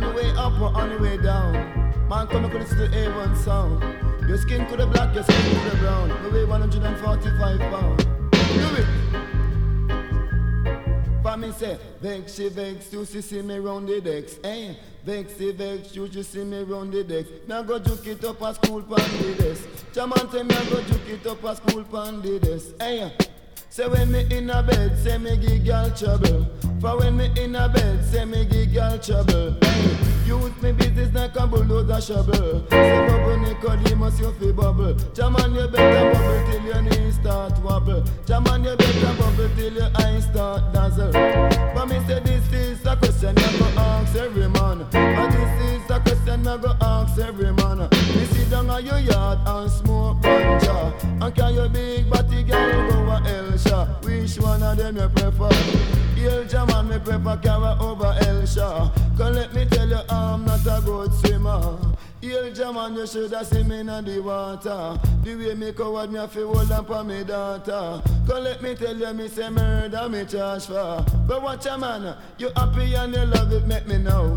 On the way up or on the way down, man, come and listen to the A1 sound. Your skin could have black, your skin could have brown. The way 145 pounds. Do it. For me say, vex, she vex, you see me round the decks. Eh? Vex, she vex, you see me round the decks. Now go juke it up at school pan the desk. Jaman say me go juke it up at school pan the desk. Eh? Say when me in a bed, say me give girl trouble. For when me in a bed, say me give girl trouble. Hey, use me business like a bulldozer shovel. Say bubble Nicodemus, you fi bubble. Jaman, you better bubble till your knees start wobble. Jaman, you better bubble till your eyes start dazzle. But me say this is a question I go ask every man. But this is a question I go ask every man. Me sit down on your yard and smoke ganja. And can you big body girl go a hell? Which one of them you prefer? Hail Jaman, me prefer Cara over Elsha. Cause let me tell you, I'm not a good swimmer. Hail Jaman, you should have seen me in the water. The way me coward me, I feel hold on for me daughter. Cause let me tell you, me say murder me charge for. But watch a man, you happy and you love it, make me know.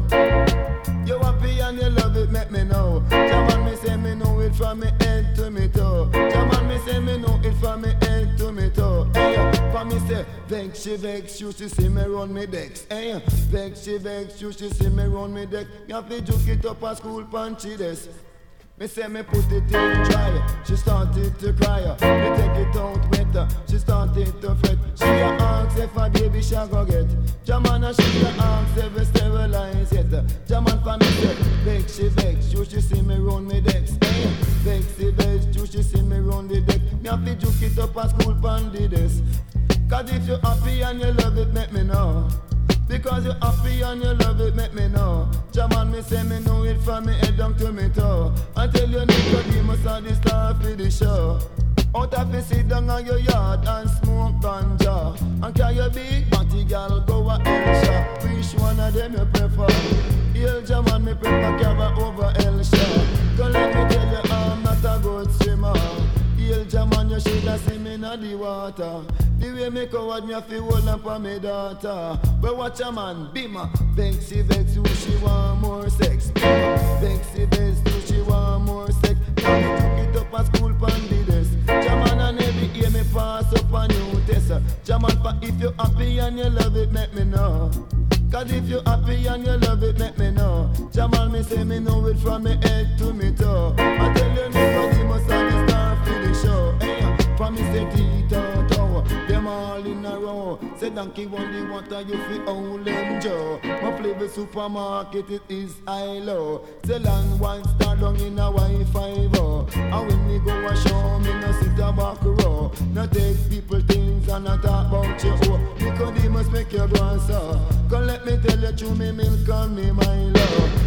You happy and you love it, make me know. Jaman, me say me know it from me head to me toe. Jaman, me say me know it from me head to me toe. Hey, for me say, vex, she vex, you should see me run me decks. Hey, vex, she vex, you should see me run me deck. Me have to juke it up at school punchy desk. Me say me put it in dry, she started to cry. Me take it out wet, she started to fret. She a ask if a baby she go get. Jaman a she a ask if we sterilize it. Jaman for me say, vex, she vex, you should see me run me decks. Hey, vex, she vex, you should see me run the deck. Me have to juke it up at school pandy desk. Cause if you happy and you love it, make me know. Because you happy and you love it, make me know. Jaman, me say me know it from me head down to me toe. I tell you Nicodemus are the star for the show. Out of me sit down on your yard and smoke ganja. And can you big body girl go a Elsha? Which one of them you prefer? Hail Jaman, me prefer Cara over Elsha. Cause let me tell you, I'm not a good swimmer. Hail Jaman, you should have seen me in the water. The way me coward me a fi hold on for me daughter. But watch a man, bima. Vex, she vex, who she want more sex. Bima. Vex, she vex, who she want more sex. Now me took it up at school pandy desk. Jaman and every year me pass up a new test. Jaman, for if you happy and you love it, make me know. Cause if you happy and you love it, make me know. Jaman, me say me know it from me head to me toe. I tell you Nicodemus and the star for the show. Hey, for me say Tito Tower, them all in a row. Say donkey want the water, you fi old and Joe. My flavor supermarket, it is high low. Say land one star down in a Wi-Fi oh. And when me go a show, me no sit a back row. No take people things and not talk about you oh. Nicodemus make you go and so. Come let me tell you, chew me milk and me my love.